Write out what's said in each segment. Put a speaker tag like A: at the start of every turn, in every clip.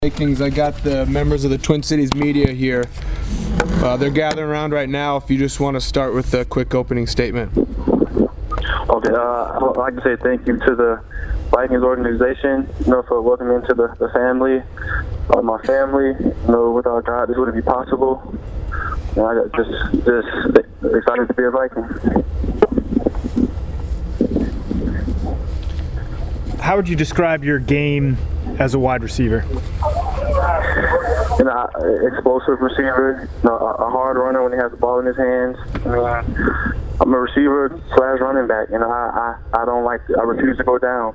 A: Vikings. I got the members of the Twin Cities media here. They're gathering around right now. If you just want to start with a quick opening statement.
B: Okay, I'd like to say thank you to the Vikings organization, for welcoming me into the family, my family. Without God, this wouldn't be possible. I got just excited to be a Viking.
C: How would you describe your game as a wide receiver?
B: Explosive receiver, a hard runner when he has the ball in his hands. I'm a receiver / running back, I refuse to go down.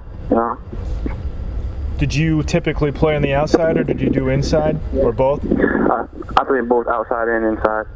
C: Did you typically play on the outside, or did you do inside, or both?
B: I play both outside and inside.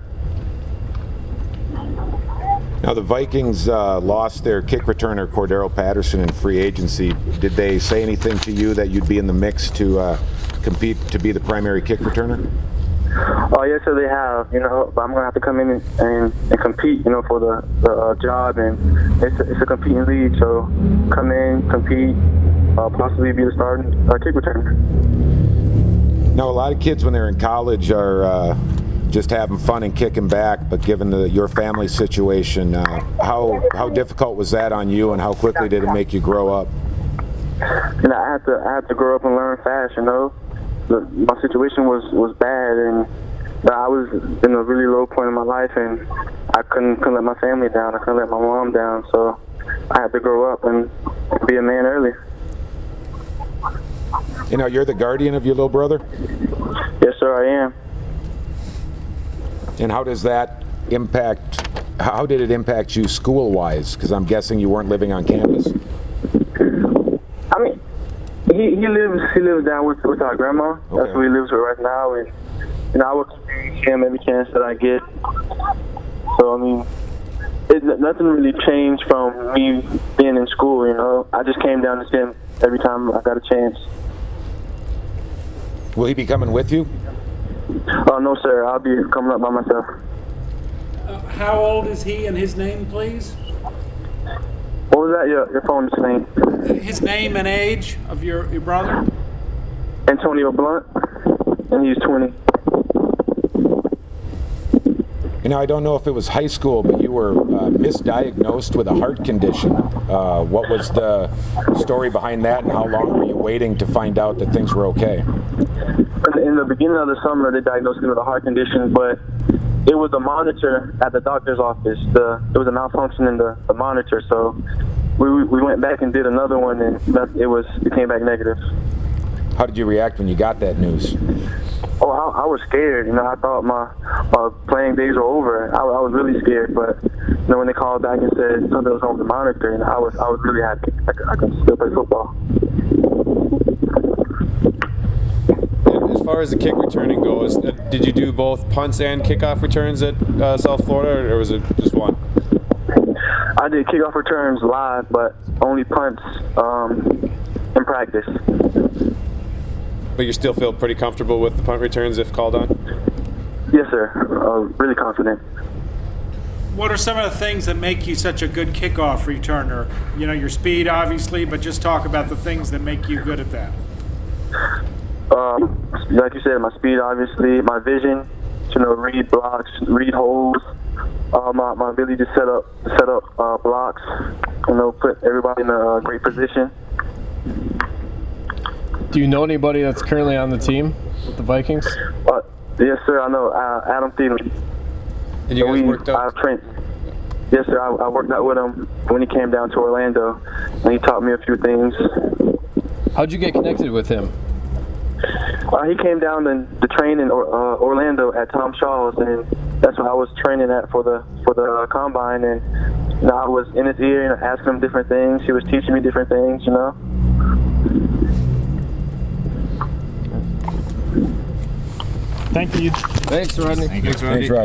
D: Now the Vikings lost their kick returner Cordero Patterson in free agency. Did they say anything to you that you'd be in the mix to compete to be the primary kick returner?
B: Oh yes, sir, they have. But I'm gonna have to come in and compete. For the job, and it's a competing league. So come in, compete, possibly be the starting kick returner.
D: Now a lot of kids when they're in college are just having fun and kicking back, but given your family situation, how difficult was that on you, and how quickly did it make you grow up?
B: I had to grow up and learn fast. My situation was bad, and I was in a really low point in my life, and I couldn't let my family down. I couldn't let my mom down, so I had to grow up and be a man early.
D: You're the guardian of your little brother?
B: Yes, sir, I am.
D: And how did it impact you school-wise? Because I'm guessing you weren't living on campus.
B: He lives down with our grandma. Okay. That's where he lives with right now, and I would see him every chance that I get. So nothing really changed from me being in school. I just came down to see him every time I got a chance.
D: Will he be coming with you?
B: No, sir. I'll be coming up by myself.
E: How old is he and his name, please?
B: What was that? Your phone's name?
E: His name and age of your brother?
B: Antonio Blunt, and he's 20.
D: I don't know if it was high school, but you were misdiagnosed with a heart condition. What was the story behind that, and how long were you waiting to find out that things were okay?
B: In the beginning of the summer, they diagnosed me with a heart condition, but it was a monitor at the doctor's office. There was a malfunction in the monitor, so we went back and did another one, and it came back negative.
D: How did you react when you got that news?
B: Oh, I was scared. I thought my playing days were over. I was really scared, but when they called back and said something was wrong with the monitor, and I was really happy. I could still play football.
A: As far as the kick returning goes, did you do both punts and kickoff returns at South Florida, or was it just one?
B: I did kickoff returns live, but only punts in practice.
A: But you still feel pretty comfortable with the punt returns if called on?
B: Yes, sir. Really confident.
E: What are some of the things that make you such a good kickoff returner? Your speed, obviously, but just talk about the things that make you good at that.
B: Like you said, my speed, obviously, my vision, read blocks, read holes, my ability to set up blocks, put everybody in a great position.
F: Do you know anybody that's currently on the team with the Vikings?
B: Yes, sir. I know Adam Thielen.
A: And you guys worked out?
B: Yes, sir. I worked out with him when he came down to Orlando, and he taught me a few things.
F: How'd you get connected with him?
B: He came down to train in Orlando at Tom Shaw's, and that's what I was training at for the combine. And I was in his ear and asking him different things. He was teaching me different things,
C: Thank you.
F: Thanks, Rodney.
D: Thanks, Rodney.